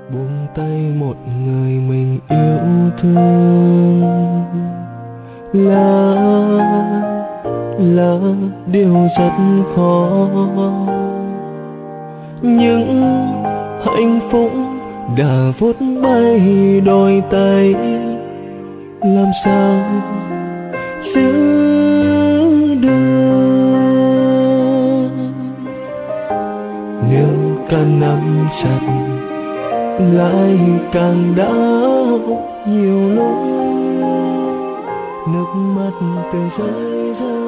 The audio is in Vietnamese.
buông tay một người mình yêu thương là điều rất khó. Những hạnh phúc đã phút bay đôi tay, làm sao giữ được? Nếu càng nắm chặt lại càng đau nhiều lúc, nước mắt từ rơi rơi